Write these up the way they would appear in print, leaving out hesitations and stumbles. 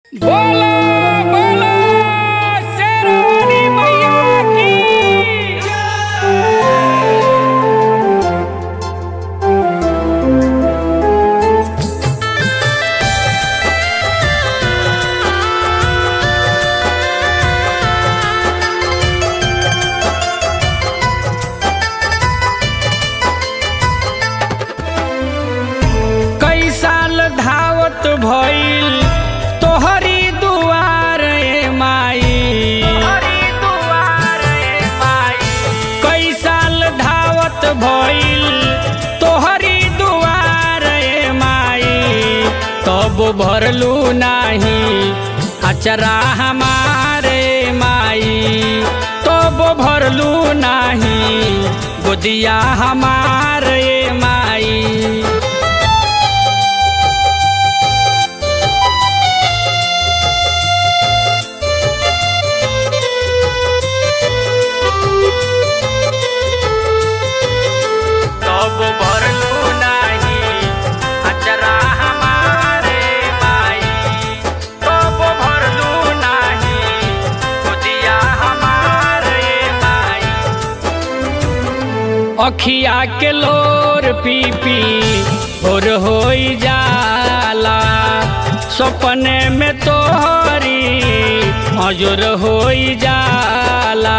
बोलो बोलो शेरवाली मैया की कई साल धावत भइल तोहरी दुआर माई कई साल धावत भइल तोहरी दुआर माई तब भरलू नाही अचरा हमारे माई तब भरलू नाही गोदिया हमारे माई अखिया के लोर पी पी भोर होई जाला सपने में तोहरी हजूर होई जाला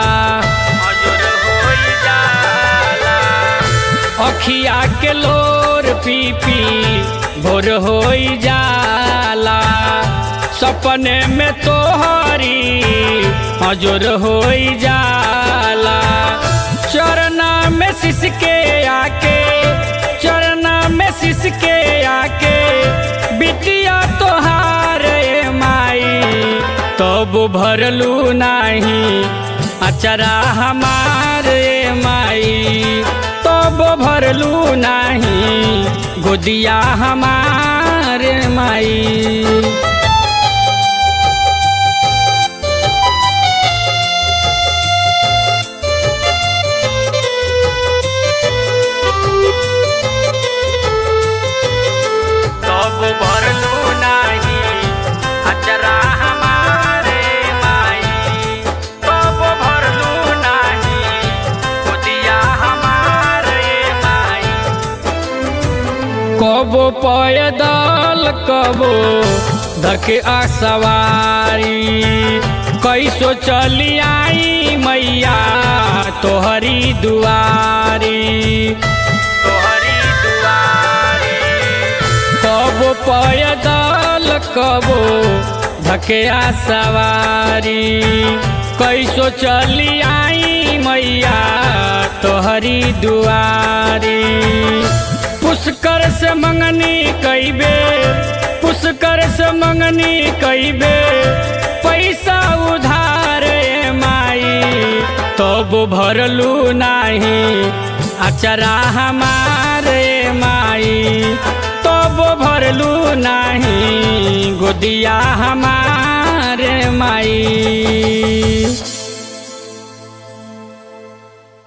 अखिया के लोर पी पी भोर होई जाला सपने में तोहरी हजूर होई जाला चरना में सिसके आके चरना में सिसके आके बिटिया तोहार माई तब भरलू नाही अचरा हमारे माई तब भरलू नाही गोदिया हमारे माई कबो पैदल कबो धके सवारी कैसो चली आई मैया तोहरी दुआरी कबो पैदल कबो धके सवारी कैसो चली आई मैया तोहरी दुआरी पुष्कर से मंगनी कई बेर पुष्कर से मंगनी कई बेर पैसा उधार माई तब भरलू नाही अचरा हमारे माई तब भरलू नाही गोदिया हमारे माई।